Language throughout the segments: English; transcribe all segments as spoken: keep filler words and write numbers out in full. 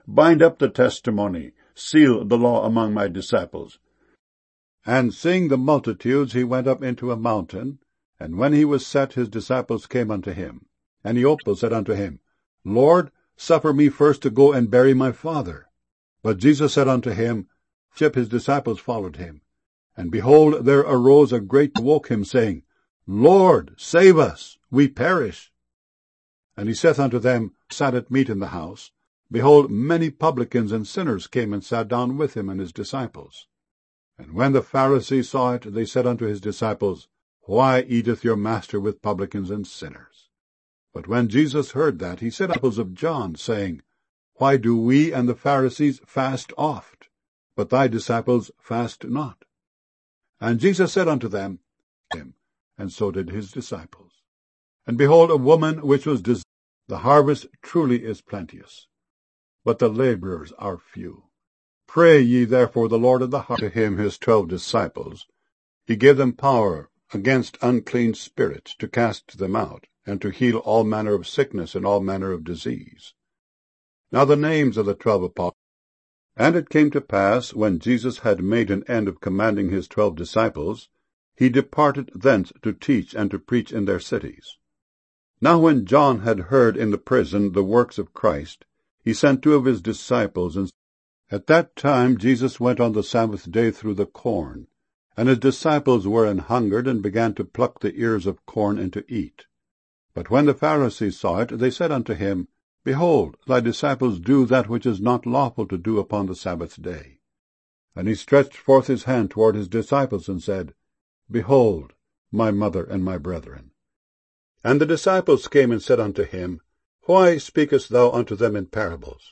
Bind up the testimony, seal the law among my disciples. And seeing the multitudes, he went up into a mountain, and when he was set, his disciples came unto him. And he opened said unto him, Lord, suffer me first to go and bury my father. But Jesus said unto him, his disciples followed him. And behold, there arose a great woke him, saying, Lord, save us, we perish. And he saith unto them, sat at meat in the house, behold, many publicans and sinners came and sat down with him and his disciples. And when the Pharisees saw it, they said unto his disciples, Why eateth your master with publicans and sinners? But when Jesus heard that, he said unto of John, saying, Why do we and the Pharisees fast oft, but thy disciples fast not? And Jesus said unto them, him, and so did his disciples. And behold, a woman which was desired. The harvest truly is plenteous, but the laborers are few. Pray ye therefore the Lord of the harvest to him his twelve disciples. He gave them power against unclean spirits to cast them out, and to heal all manner of sickness and all manner of disease. Now the names of the twelve apostles. And it came to pass, when Jesus had made an end of commanding his twelve disciples, he departed thence to teach and to preach in their cities. Now when John had heard in the prison the works of Christ, he sent two of his disciples, and at that time Jesus went on the Sabbath day through the corn, and his disciples were an hungered, and began to pluck the ears of corn and to eat. But when the Pharisees saw it, they said unto him, Behold, thy disciples do that which is not lawful to do upon the Sabbath day. And he stretched forth his hand toward his disciples, and said, Behold, my mother and my brethren. And the disciples came and said unto him, Why speakest thou unto them in parables?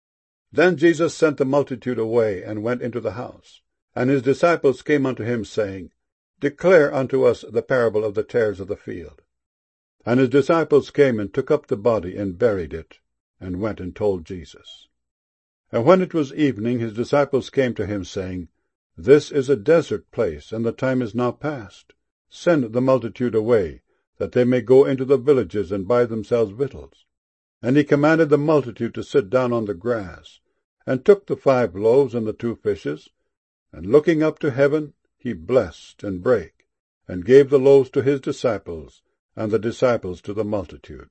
Then Jesus sent the multitude away, and went into the house. And his disciples came unto him, saying, Declare unto us the parable of the tares of the field. And his disciples came and took up the body, and buried it, and went and told Jesus. And when it was evening, his disciples came to him, saying, This is a desert place, and the time is now past. Send the multitude away, that they may go into the villages and buy themselves victuals. And he commanded the multitude to sit down on the grass, and took the five loaves and the two fishes, and looking up to heaven, he blessed and brake, and gave the loaves to his disciples, and the disciples to the multitude.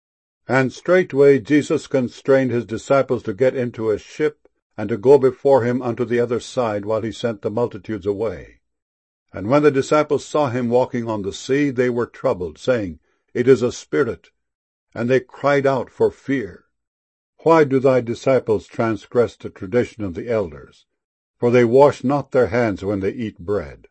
And straightway Jesus constrained his disciples to get into a ship, and to go before him unto the other side, while he sent the multitudes away. And when the disciples saw him walking on the sea, they were troubled, saying, It is a spirit. And they cried out for fear. Why do thy disciples transgress the tradition of the elders? For they wash not their hands when they eat bread.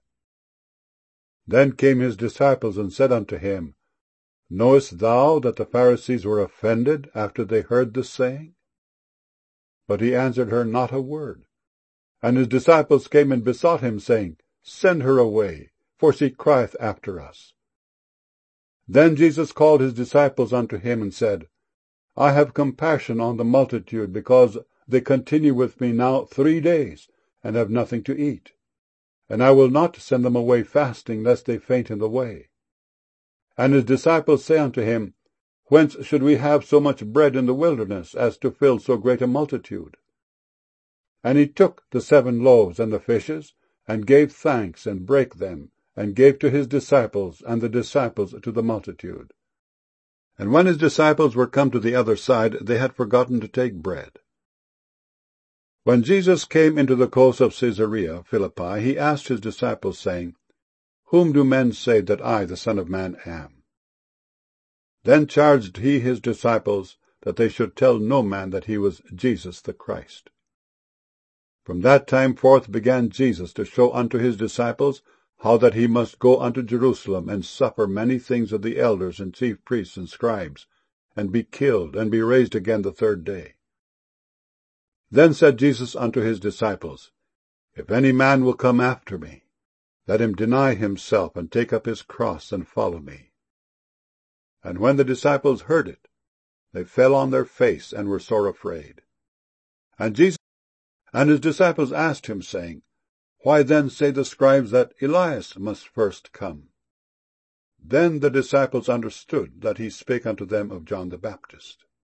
Then came his disciples and said unto him, Knowest thou that the Pharisees were offended after they heard this saying? But he answered her not a word. And his disciples came and besought him, saying, Send her away, for she crieth after us. Then Jesus called his disciples unto him, and said, I have compassion on the multitude, because they continue with me now three days, and have nothing to eat. And I will not send them away fasting, lest they faint in the way. And his disciples say unto him, Whence should we have so much bread in the wilderness, as to fill so great a multitude? And he took the seven loaves and the fishes, and gave thanks, and brake them, and gave to his disciples, and the disciples to the multitude. And when his disciples were come to the other side, they had forgotten to take bread. When Jesus came into the coast of Caesarea Philippi, he asked his disciples, saying, Whom do men say that I, the Son of Man, am? Then charged he his disciples that they should tell no man that he was Jesus the Christ. From that time forth began Jesus to show unto his disciples how that he must go unto Jerusalem, and suffer many things of the elders and chief priests and scribes, and be killed, and be raised again the third day. Then said Jesus unto his disciples, If any man will come after me, let him deny himself, and take up his cross, and follow me. And when the disciples heard it, they fell on their face, and were sore afraid. And Jesus and his disciples asked him, saying, Why then say the scribes that Elias must first come? Then the disciples understood that he spake unto them of John the Baptist.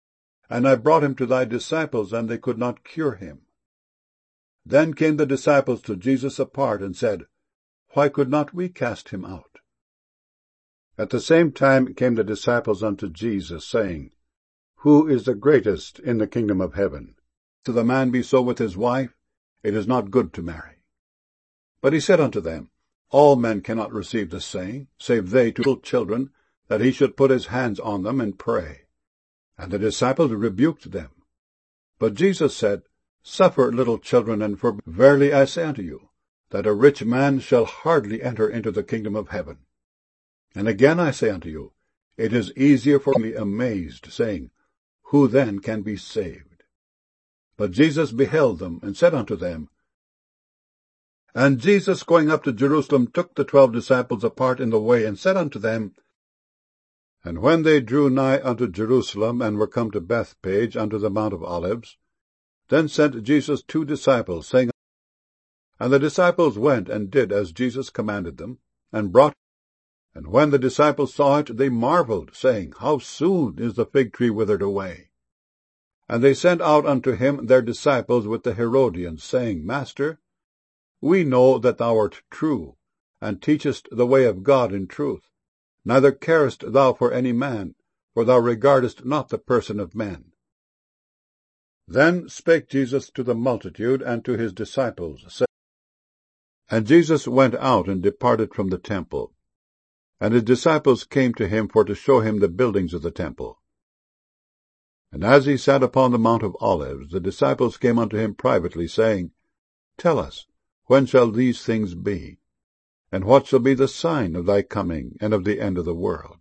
And I brought him to thy disciples, and they could not cure him. Then came the disciples to Jesus apart, and said, Why could not we cast him out? At the same time came the disciples unto Jesus, saying, Who is the greatest in the kingdom of heaven? To the man be so with his wife, it is not good to marry. But he said unto them, All men cannot receive the saying, save they to little children, that he should put his hands on them and pray. And the disciples rebuked them. But Jesus said, Suffer little children, and for verily I say unto you, that a rich man shall hardly enter into the kingdom of heaven. And again I say unto you, it is easier for me amazed, saying, Who then can be saved? But Jesus beheld them, and said unto them, And Jesus going up to Jerusalem took the twelve disciples apart in the way, and said unto them, And when they drew nigh unto Jerusalem, and were come to Bethpage unto the Mount of Olives, then sent Jesus two disciples, saying, And the disciples went and did as Jesus commanded them, and brought. And when the disciples saw it, they marveled, saying, How soon is the fig tree withered away? And they sent out unto him their disciples with the Herodians, saying, Master, we know that thou art true, and teachest the way of God in truth. Neither carest thou for any man, for thou regardest not the person of men. Then spake Jesus to the multitude and to his disciples, saying, And Jesus went out and departed from the temple. And his disciples came to him for to show him the buildings of the temple. And as he sat upon the Mount of Olives, the disciples came unto him privately, saying, Tell us, when shall these things be? And what shall be the sign of thy coming, and of the end of the world?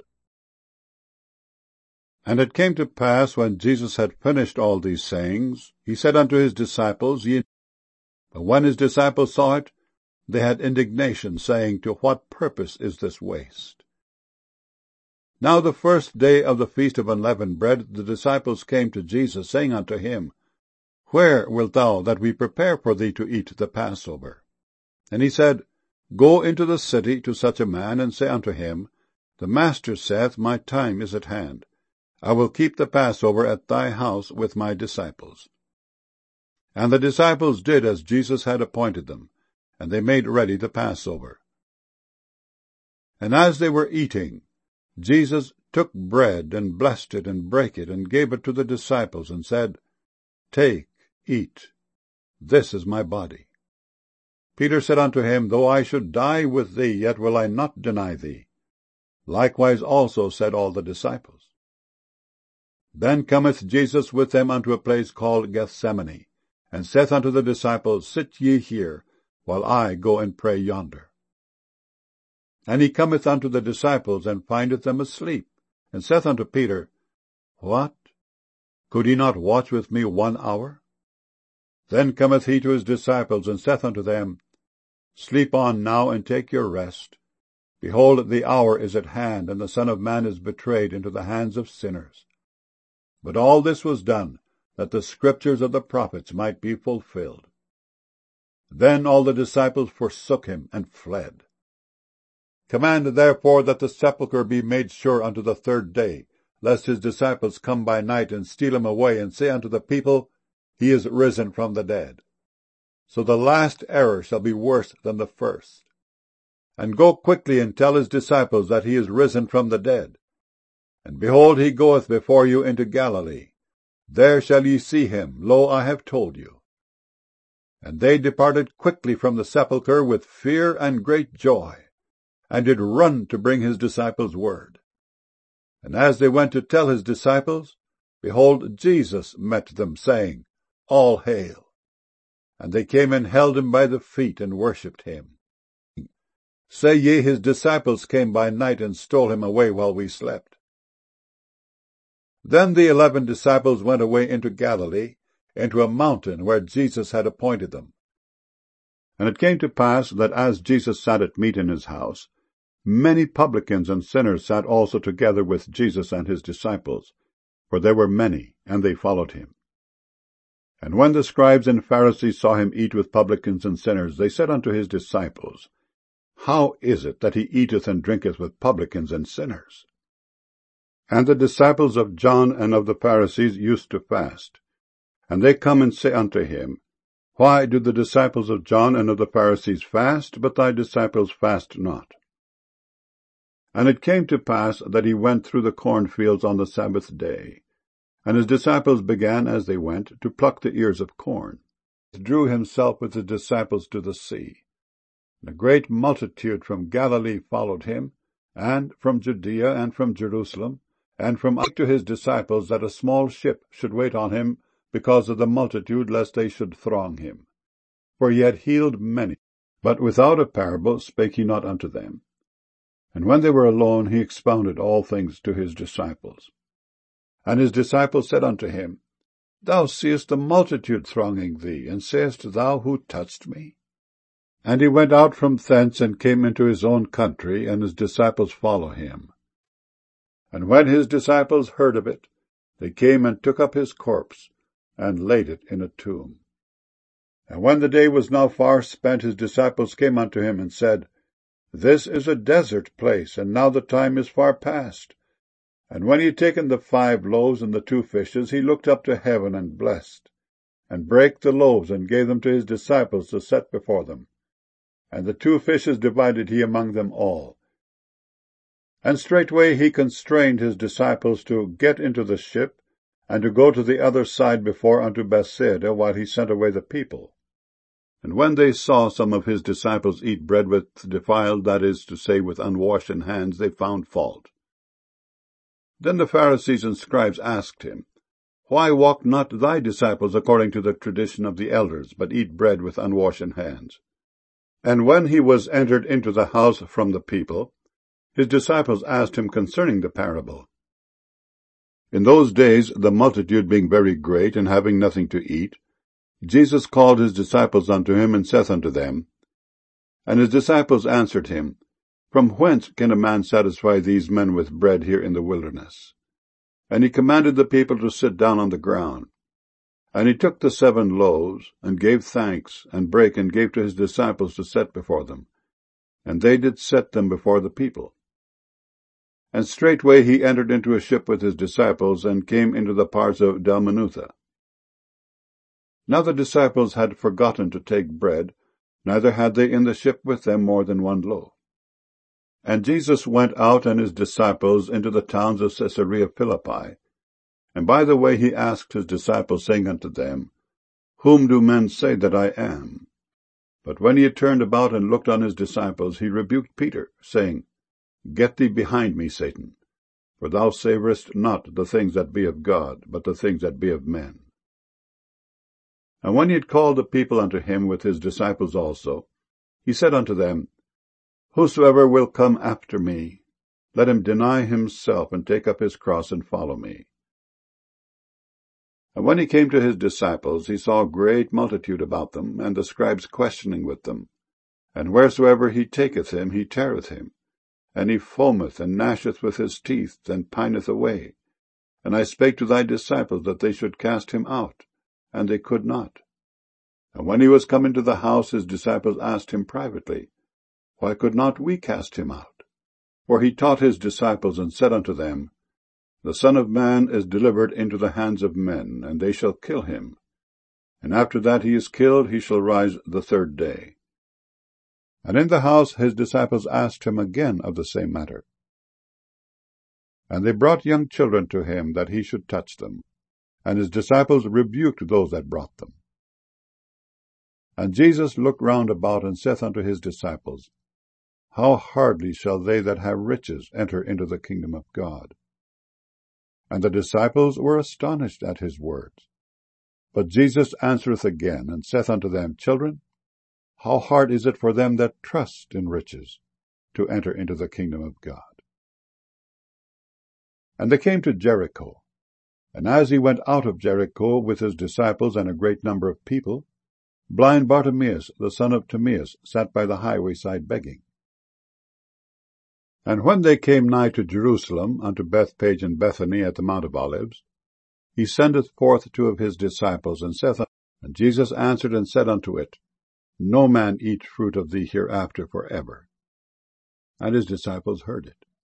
And it came to pass, when Jesus had finished all these sayings, he said unto his disciples, Ye. But when his disciples saw it, they had indignation, saying, To what purpose is this waste? Now the first day of the feast of unleavened bread, the disciples came to Jesus, saying unto him, Where wilt thou that we prepare for thee to eat the Passover? And he said, Go into the city to such a man, and say unto him, The Master saith, My time is at hand. I will keep the Passover at thy house with my disciples. And the disciples did as Jesus had appointed them, and they made ready the Passover. And as they were eating, Jesus took bread, and blessed it, and brake it, and gave it to the disciples, and said, Take, eat, this is my body. Peter said unto him, Though I should die with thee, yet will I not deny thee. Likewise also said all the disciples. Then cometh Jesus with them unto a place called Gethsemane, and saith unto the disciples, Sit ye here, while I go and pray yonder. And he cometh unto the disciples, and findeth them asleep, and saith unto Peter, What? Could ye not watch with me one hour? Then cometh he to his disciples, and saith unto them, Sleep on now, and take your rest. Behold, the hour is at hand, and the Son of Man is betrayed into the hands of sinners. But all this was done, that the scriptures of the prophets might be fulfilled. Then all the disciples forsook him, and fled. Command therefore that the sepulchre be made sure unto the third day, lest his disciples come by night, and steal him away, and say unto the people, He is risen from the dead. So the last error shall be worse than the first. And go quickly and tell his disciples that he is risen from the dead. And behold, he goeth before you into Galilee. There shall ye see him. Lo, I have told you. And they departed quickly from the sepulchre with fear and great joy, and did run to bring his disciples word. And as they went to tell his disciples, behold, Jesus met them, saying, All hail. And they came and held him by the feet, and worshipped him. Say ye, his disciples came by night, and stole him away while we slept. Then the eleven disciples went away into Galilee, into a mountain where Jesus had appointed them. And it came to pass that as Jesus sat at meat in his house, many publicans and sinners sat also together with Jesus and his disciples, for there were many, and they followed him. And when the scribes and Pharisees saw him eat with publicans and sinners, they said unto his disciples, How is it that he eateth and drinketh with publicans and sinners? And the disciples of John and of the Pharisees used to fast. And they come and say unto him, Why do the disciples of John and of the Pharisees fast, but thy disciples fast not? And it came to pass that he went through the cornfields on the Sabbath day. And his disciples began, as they went, to pluck the ears of corn. He drew himself with his disciples to the sea. And a great multitude from Galilee followed him, and from Judea and from Jerusalem, and from up to his disciples that a small ship should wait on him because of the multitude, lest they should throng him. For he had healed many, but without a parable spake he not unto them. And when they were alone, he expounded all things to his disciples. And his disciples said unto him, Thou seest the multitude thronging thee, and sayest thou, Who touched me? And he went out from thence, and came into his own country, and his disciples follow him. And when his disciples heard of it, they came and took up his corpse, and laid it in a tomb. And when the day was now far spent, his disciples came unto him, and said, This is a desert place, and now the time is far past. And when he had taken the five loaves and the two fishes, he looked up to heaven, and blessed, and brake the loaves, and gave them to his disciples to set before them. And the two fishes divided he among them all. And straightway he constrained his disciples to get into the ship, and to go to the other side before unto Bethsaida, while he sent away the people. And when they saw some of his disciples eat bread with defiled, that is to say, with unwashen hands, they found fault. Then the Pharisees and scribes asked him, Why walk not thy disciples according to the tradition of the elders, but eat bread with unwashen hands? And when he was entered into the house from the people, his disciples asked him concerning the parable. In those days, the multitude being very great, and having nothing to eat, Jesus called his disciples unto him, and saith unto them, And his disciples answered him, From whence can a man satisfy these men with bread here in the wilderness? And he commanded the people to sit down on the ground. And he took the seven loaves, and gave thanks, and brake, and gave to his disciples to set before them. And they did set them before the people. And straightway he entered into a ship with his disciples, and came into the parts of Dalmanutha. Now the disciples had forgotten to take bread, neither had they in the ship with them more than one loaf. And Jesus went out and his disciples into the towns of Caesarea Philippi. And by the way he asked his disciples, saying unto them, Whom do men say that I am? But when he had turned about and looked on his disciples, he rebuked Peter, saying, Get thee behind me, Satan, for thou savourest not the things that be of God, but the things that be of men. And when he had called the people unto him with his disciples also, he said unto them, Whosoever will come after me, let him deny himself, and take up his cross, and follow me. And when he came to his disciples, he saw a great multitude about them, and the scribes questioning with them. And wheresoever he taketh him, he teareth him. And he foameth, and gnasheth with his teeth, and pineth away. And I spake to thy disciples that they should cast him out, and they could not. And when he was come into the house, his disciples asked him privately, Why could not we cast him out? For he taught his disciples, and said unto them, The Son of Man is delivered into the hands of men, and they shall kill him. And after that he is killed, he shall rise the third day. And in the house his disciples asked him again of the same matter. And they brought young children to him, that he should touch them. And his disciples rebuked those that brought them. And Jesus looked round about, and saith unto his disciples, How hardly shall they that have riches enter into the kingdom of God? And the disciples were astonished at his words. But Jesus answereth again, and saith unto them, Children, how hard is it for them that trust in riches to enter into the kingdom of God? And they came to Jericho. And as he went out of Jericho with his disciples and a great number of people, blind Bartimaeus, the son of Timaeus, sat by the highway side begging. And when they came nigh to Jerusalem, unto Bethpage and Bethany at the Mount of Olives, he sendeth forth two of his disciples, and saith, And Jesus answered and said unto it, No man eat fruit of thee hereafter for ever. And his disciples heard it.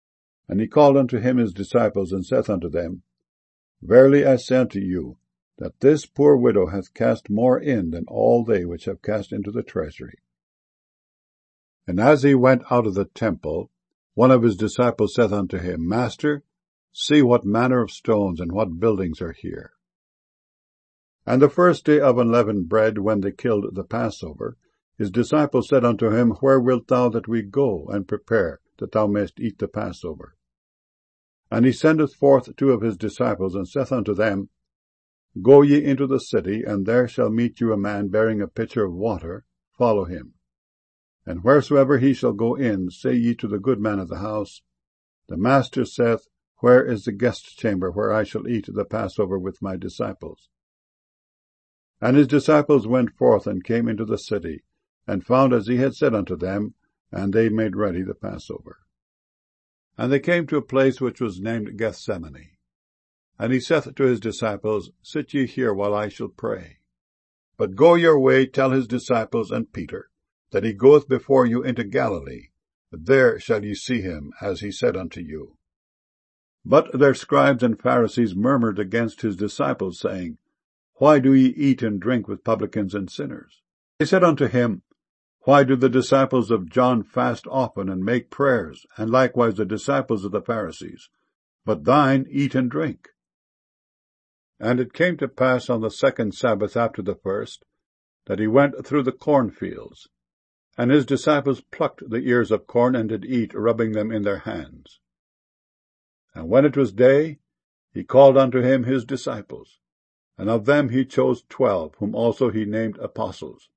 And he called unto him his disciples, and saith unto them, Verily I say unto you, that this poor widow hath cast more in than all they which have cast into the treasury. And as he went out of the temple, one of his disciples saith unto him, Master, see what manner of stones and what buildings are here. And the first day of unleavened bread, when they killed the Passover, his disciples said unto him, Where wilt thou that we go and prepare, that thou mayest eat the Passover? And he sendeth forth two of his disciples, and saith unto them, Go ye into the city, and there shall meet you a man bearing a pitcher of water. Follow him. And wheresoever he shall go in, say ye to the good man of the house, The Master saith, Where is the guest chamber where I shall eat the Passover with my disciples? And his disciples went forth and came into the city, and found as he had said unto them, and they made ready the Passover. And they came to a place which was named Gethsemane. And he saith to his disciples, Sit ye here while I shall pray. But go your way, tell his disciples and Peter, that he goeth before you into Galilee. There shall ye see him, as he said unto you. But their scribes and Pharisees murmured against his disciples, saying, Why do ye eat and drink with publicans and sinners? They said unto him, Why do the disciples of John fast often and make prayers, and likewise the disciples of the Pharisees? But thine eat and drink. And it came to pass on the second Sabbath after the first, that he went through the cornfields. And his disciples plucked the ears of corn, and did eat, rubbing them in their hands. And when it was day, he called unto him his disciples, and of them he chose twelve, whom also he named apostles.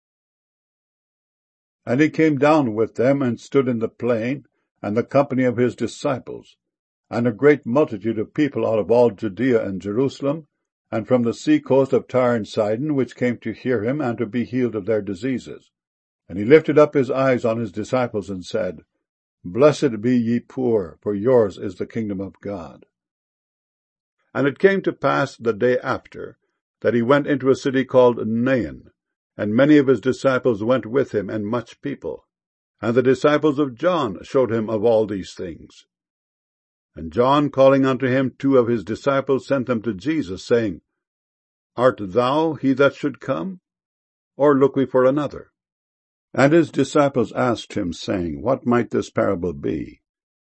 And he came down with them, and stood in the plain, and the company of his disciples, and a great multitude of people out of all Judea and Jerusalem, and from the sea coast of Tyre and Sidon, which came to hear him, and to be healed of their diseases. And he lifted up his eyes on his disciples, and said, Blessed be ye poor, for yours is the kingdom of God. And it came to pass the day after, that he went into a city called Nain, and many of his disciples went with him, and much people. And the disciples of John showed him of all these things. And John, calling unto him two of his disciples, sent them to Jesus, saying, Art thou he that should come, or look we for another? And his disciples asked him, saying, What might this parable be?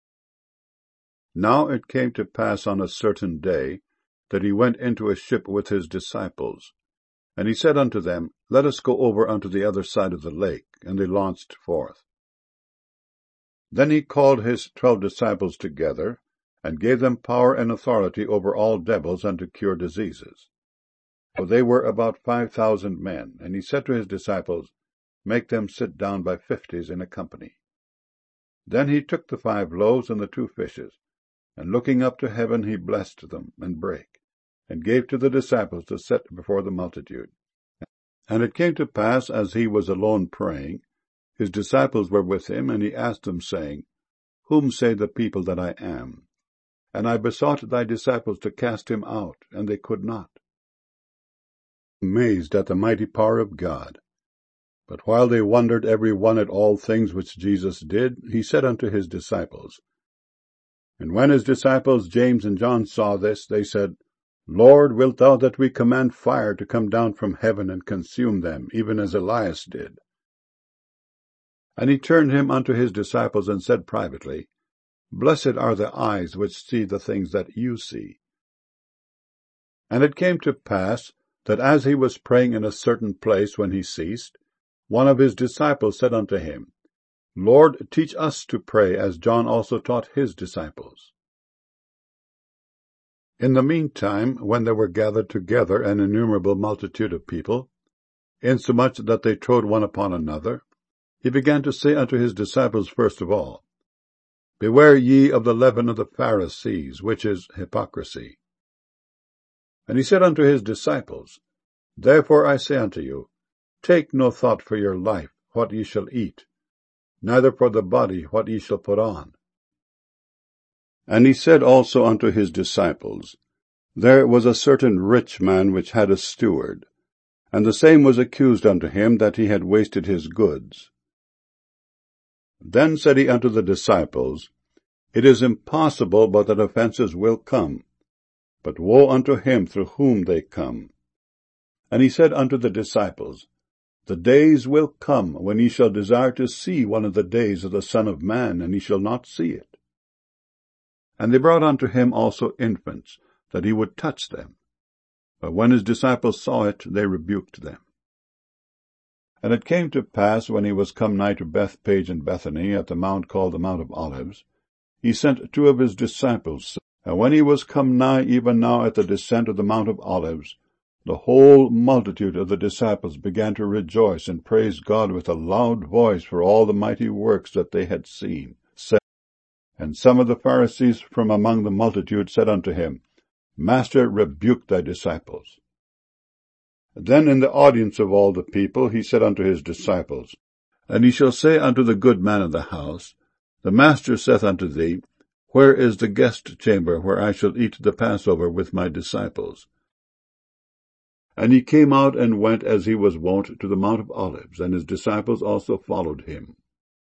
Now it came to pass on a certain day, that he went into a ship with his disciples. And he said unto them, Let us go over unto the other side of the lake. And they launched forth. Then he called his twelve disciples together, and gave them power and authority over all devils, and to cure diseases. For they were about five thousand men. And he said to his disciples, Make them sit down by fifties in a company. Then he took the five loaves and the two fishes, and looking up to heaven he blessed them, and brake, and gave to the disciples to set before the multitude. And it came to pass, as he was alone praying, his disciples were with him, and he asked them, saying, Whom say the people that I am? And I besought thy disciples to cast him out, and they could not. Amazed at the mighty power of God. But while they wondered every one at all things which Jesus did, he said unto his disciples. And when his disciples James and John saw this, they said, Lord, wilt thou that we command fire to come down from heaven and consume them, even as Elias did? And he turned him unto his disciples, and said privately, Blessed are the eyes which see the things that you see. And it came to pass, that as he was praying in a certain place when he ceased, one of his disciples said unto him, Lord, teach us to pray, as John also taught his disciples. In the meantime, when there were gathered together an innumerable multitude of people, insomuch that they trode one upon another, he began to say unto his disciples first of all, Beware ye of the leaven of the Pharisees, which is hypocrisy. And he said unto his disciples, Therefore I say unto you, Take no thought for your life, what ye shall eat, neither for the body what ye shall put on. And he said also unto his disciples, There was a certain rich man which had a steward, and the same was accused unto him that he had wasted his goods. Then said he unto the disciples, It is impossible but that offences will come, but woe unto him through whom they come. And he said unto the disciples, The days will come when ye shall desire to see one of the days of the Son of Man, and ye shall not see it. And they brought unto him also infants, that he would touch them. But when his disciples saw it, they rebuked them. And it came to pass, when he was come nigh to Bethpage and Bethany, at the mount called the Mount of Olives, he sent two of his disciples. And when he was come nigh, even now at the descent of the Mount of Olives, the whole multitude of the disciples began to rejoice and praise God with a loud voice for all the mighty works that they had seen. And some of the Pharisees from among the multitude said unto him, Master, rebuke thy disciples. Then in the audience of all the people he said unto his disciples, And ye shall say unto the good man of the house, The Master saith unto thee, Where is the guest chamber where I shall eat the Passover with my disciples? And he came out and went as he was wont to the Mount of Olives, and his disciples also followed him.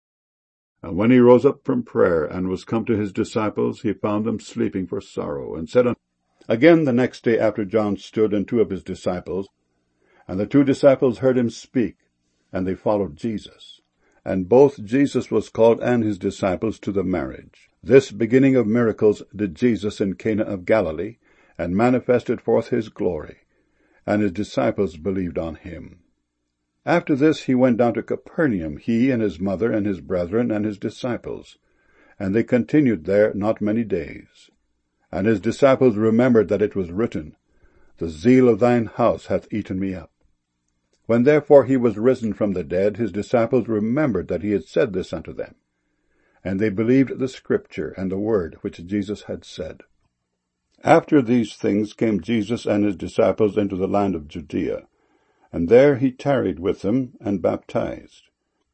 And when he rose up from prayer, and was come to his disciples, he found them sleeping for sorrow, and said unto them, Again the next day after John stood and two of his disciples, and the two disciples heard him speak, and they followed Jesus. And both Jesus was called and his disciples to the marriage. This beginning of miracles did Jesus in Cana of Galilee, and manifested forth his glory, and his disciples believed on him. After this he went down to Capernaum, he and his mother and his brethren and his disciples, and they continued there not many days. And his disciples remembered that it was written, The zeal of thine house hath eaten me up. When therefore he was risen from the dead, his disciples remembered that he had said this unto them. And they believed the scripture and the word which Jesus had said. After these things came Jesus and his disciples into the land of Judea, and there he tarried with them, and baptized.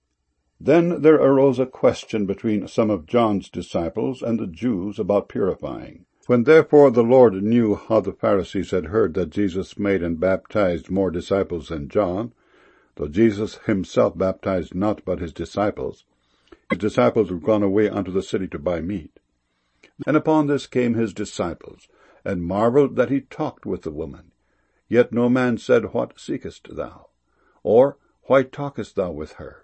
Then there arose a question between some of John's disciples and the Jews about purifying. When therefore the Lord knew how the Pharisees had heard that Jesus made and baptized more disciples than John, though Jesus himself baptized not but his disciples, his disciples were gone away unto the city to buy meat. And upon this came his disciples, and marveled that he talked with the woman. Yet no man said, What seekest thou? Or, Why talkest thou with her?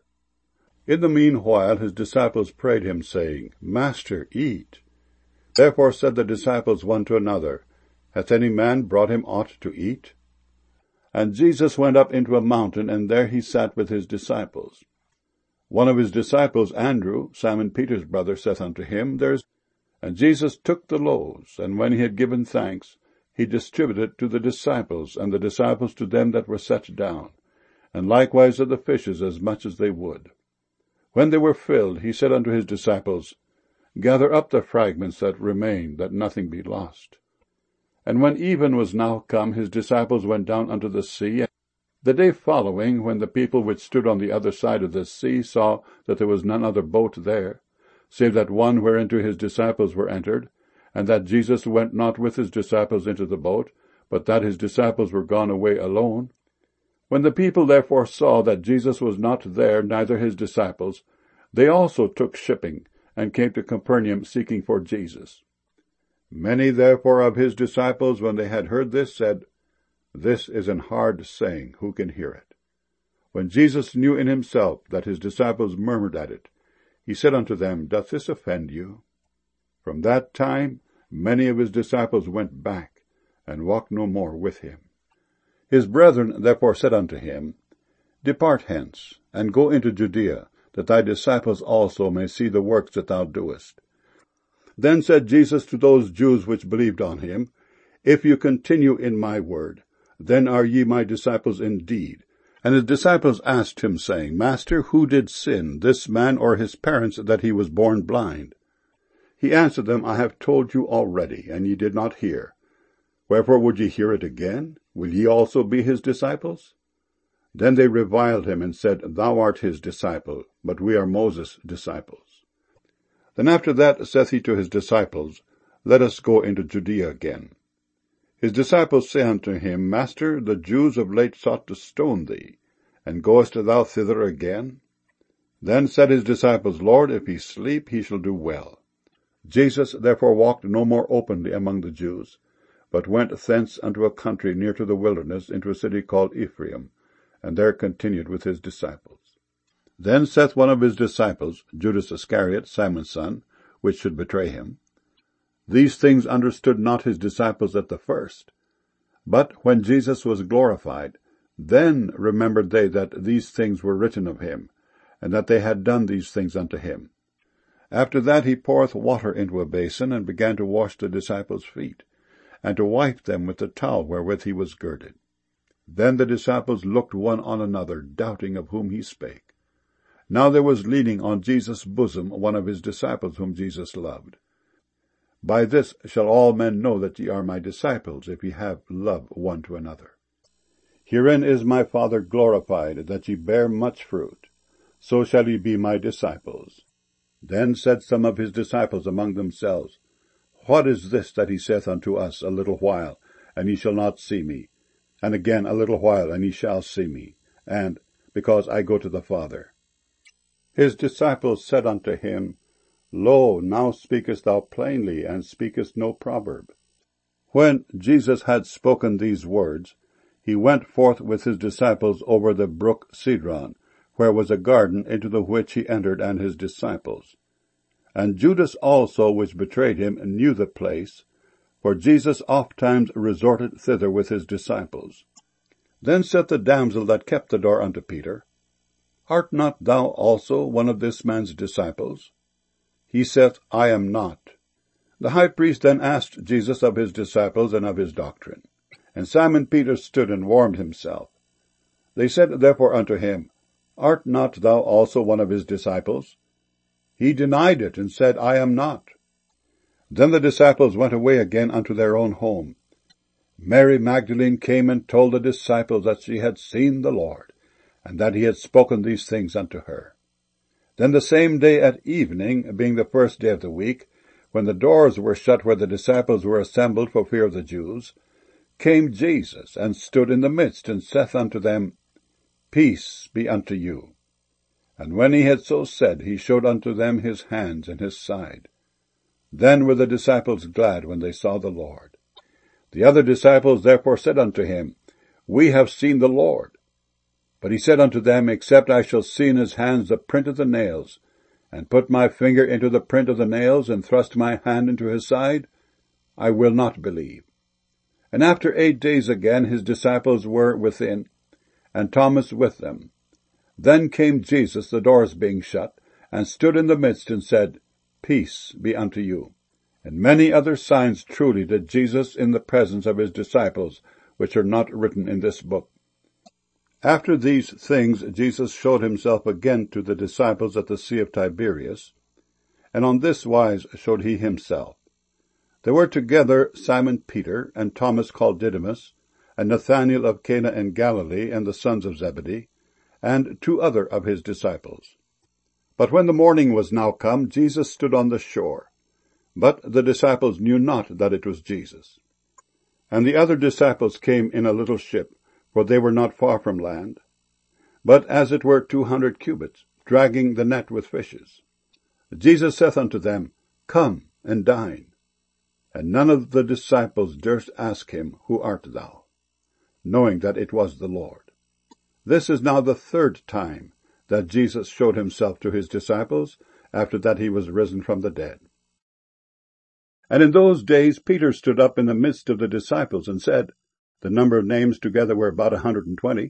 In the meanwhile his disciples prayed him, saying, Master, eat. Therefore said the disciples one to another, Hath any man brought him aught to eat? And Jesus went up into a mountain, and there he sat with his disciples. One of his disciples, Andrew, Simon Peter's brother, saith unto him, There is And Jesus took the loaves, and when he had given thanks, he distributed to the disciples, and the disciples to them that were set down, and likewise of the fishes as much as they would. When they were filled, he said unto his disciples, Gather up the fragments that remain, that nothing be lost. And when even was now come, his disciples went down unto the sea. The day following, when the people which stood on the other side of the sea saw that there was none other boat there, save that one whereinto his disciples were entered, and that Jesus went not with his disciples into the boat, but that his disciples were gone away alone. When the people therefore saw that Jesus was not there, neither his disciples, they also took shipping, and came to Capernaum seeking for Jesus. Many therefore of his disciples, when they had heard this, said, This is an hard saying, who can hear it? When Jesus knew in himself that his disciples murmured at it, he said unto them, Doth this offend you? From that time many of his disciples went back, and walked no more with him. His brethren therefore said unto him, Depart hence, and go into Judea, that thy disciples also may see the works that thou doest. Then said Jesus to those Jews which believed on him, If you continue in my word, then are ye my disciples indeed. And his disciples asked him, saying, Master, who did sin, this man or his parents, that he was born blind? He answered them, I have told you already, and ye did not hear. Wherefore would ye hear it again? Will ye also be his disciples? Then they reviled him, and said, Thou art his disciple, but we are Moses' disciples. Then after that saith he to his disciples, Let us go into Judea again. His disciples say unto him, Master, the Jews of late sought to stone thee, and goest thou thither again? Then said his disciples, Lord, if he sleep, he shall do well. Jesus therefore walked no more openly among the Jews, but went thence unto a country near to the wilderness, into a city called Ephraim, and there continued with his disciples. Then saith one of his disciples, Judas Iscariot, Simon's son, which should betray him, These things understood not his disciples at the first. But when Jesus was glorified, then remembered they that these things were written of him, and that they had done these things unto him. After that he poureth water into a basin, and began to wash the disciples' feet, and to wipe them with the towel wherewith he was girded. Then the disciples looked one on another, doubting of whom he spake. Now there was leaning on Jesus' bosom one of his disciples whom Jesus loved. By this shall all men know that ye are my disciples, if ye have love one to another. Herein is my Father glorified, that ye bear much fruit. So shall ye be my disciples. Then said some of his disciples among themselves, What is this that he saith unto us, A little while, and ye shall not see me? And again, a little while, and ye shall see me, and, because I go to the Father. His disciples said unto him, Lo, now speakest thou plainly, and speakest no proverb. When Jesus had spoken these words, he went forth with his disciples over the brook Cedron, where was a garden, into the which he entered, and his disciples. And Judas also, which betrayed him, knew the place, for Jesus ofttimes resorted thither with his disciples. Then said the damsel that kept the door unto Peter, Art not thou also one of this man's disciples? He saith, I am not. The high priest then asked Jesus of his disciples and of his doctrine. And Simon Peter stood and warmed himself. They said therefore unto him, Art not thou also one of his disciples? He denied it, and said, I am not. Then the disciples went away again unto their own home. Mary Magdalene came and told the disciples that she had seen the Lord, and that he had spoken these things unto her. Then the same day at evening, being the first day of the week, when the doors were shut where the disciples were assembled for fear of the Jews, came Jesus, and stood in the midst, and saith unto them, Peace be unto you. And when he had so said, he showed unto them his hands and his side. Then were the disciples glad when they saw the Lord. The other disciples therefore said unto him, We have seen the Lord. But he said unto them, Except I shall see in his hands the print of the nails, and put my finger into the print of the nails, and thrust my hand into his side, I will not believe. And after eight days again his disciples were within, and Thomas with them. Then came Jesus, the doors being shut, and stood in the midst, and said, Peace be unto you. And many other signs truly did Jesus in the presence of his disciples, which are not written in this book. After these things Jesus showed himself again to the disciples at the Sea of Tiberias, and on this wise showed he himself. There were together Simon Peter, and Thomas called Didymus, and Nathanael of Cana in Galilee, and the sons of Zebedee, and two other of his disciples. But when the morning was now come, Jesus stood on the shore, but the disciples knew not that it was Jesus. And the other disciples came in a little ship, for they were not far from land, but as it were two hundred cubits, dragging the net with fishes. Jesus saith unto them, Come and dine. And none of the disciples durst ask him, Who art thou? Knowing that it was the Lord. This is now the third time that Jesus showed himself to his disciples, after that he was risen from the dead. And in those days Peter stood up in the midst of the disciples, and said, the number of names together were about a hundred and twenty.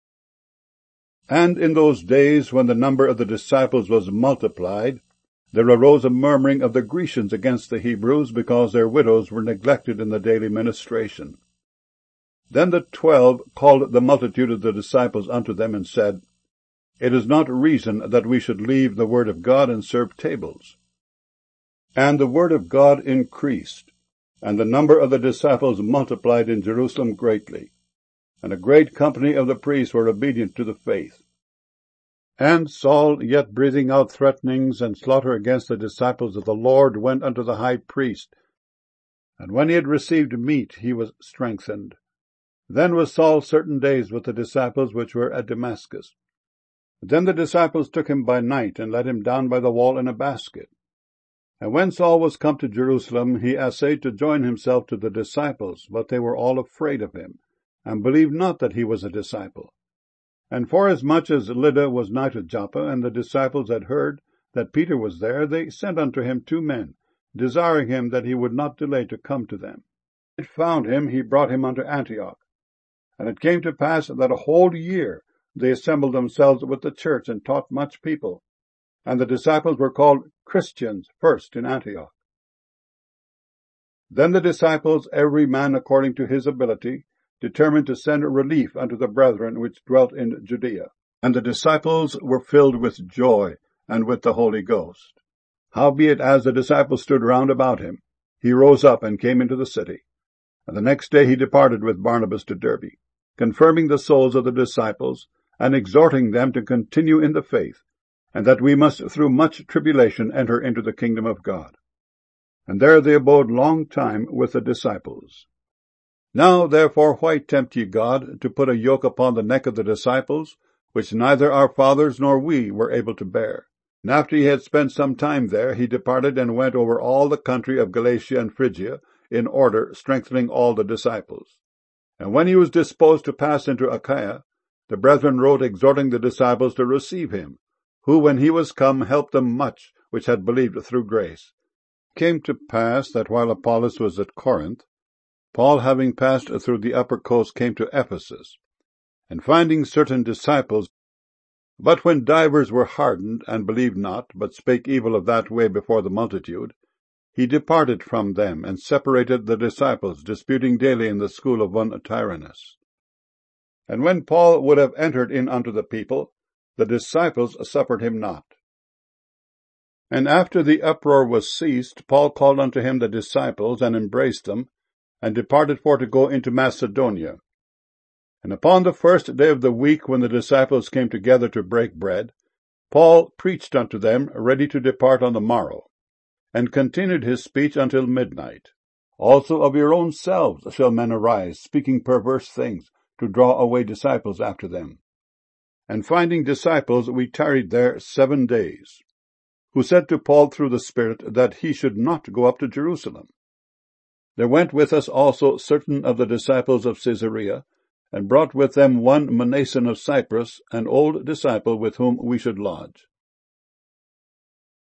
And in those days, when the number of the disciples was multiplied, there arose a murmuring of the Grecians against the Hebrews, because their widows were neglected in the daily ministration. Then the twelve called the multitude of the disciples unto them, and said, It is not reason that we should leave the word of God and serve tables. And the word of God increased, and the number of the disciples multiplied in Jerusalem greatly, and a great company of the priests were obedient to the faith. And Saul, yet breathing out threatenings and slaughter against the disciples of the Lord, went unto the high priest, and when he had received meat, he was strengthened. Then was Saul certain days with the disciples which were at Damascus. Then the disciples took him by night, and let him down by the wall in a basket. And when Saul was come to Jerusalem, he essayed to join himself to the disciples, but they were all afraid of him, and believed not that he was a disciple. And forasmuch as Lydda was nigh to Joppa, and the disciples had heard that Peter was there, they sent unto him two men, desiring him that he would not delay to come to them. It found him, he brought him unto Antioch. And it came to pass that a whole year they assembled themselves with the church, and taught much people. And the disciples were called Christians first in Antioch. Then the disciples, every man according to his ability, determined to send relief unto the brethren which dwelt in Judea. And the disciples were filled with joy and with the Holy Ghost. Howbeit, as the disciples stood round about him, he rose up and came into the city. And the next day he departed with Barnabas to Derbe, confirming the souls of the disciples, and exhorting them to continue in the faith, and that we must through much tribulation enter into the kingdom of God. And there they abode long time with the disciples. Now therefore why tempt ye God to put a yoke upon the neck of the disciples, which neither our fathers nor we were able to bear? And after he had spent some time there, he departed and went over all the country of Galatia and Phrygia, in order, strengthening all the disciples. And when he was disposed to pass into Achaia, the brethren wrote exhorting the disciples to receive him, who, when he was come, helped them much which had believed through grace. It came to pass that while Apollos was at Corinth, Paul, having passed through the upper coast, came to Ephesus, and finding certain disciples, but when divers were hardened, and believed not, but spake evil of that way before the multitude, he departed from them, and separated the disciples, disputing daily in the school of one Tyrannus. And when Paul would have entered in unto the people, the disciples suffered him not. And after the uproar was ceased, Paul called unto him the disciples, and embraced them, and departed for to go into Macedonia. And upon the first day of the week, when the disciples came together to break bread, Paul preached unto them, ready to depart on the morrow, and continued his speech until midnight. Also of your own selves shall men arise, speaking perverse things, to draw away disciples after them. And finding disciples, we tarried there seven days, who said to Paul through the Spirit that he should not go up to Jerusalem. There went with us also certain of the disciples of Caesarea, and brought with them one Mnason of Cyprus, an old disciple with whom we should lodge.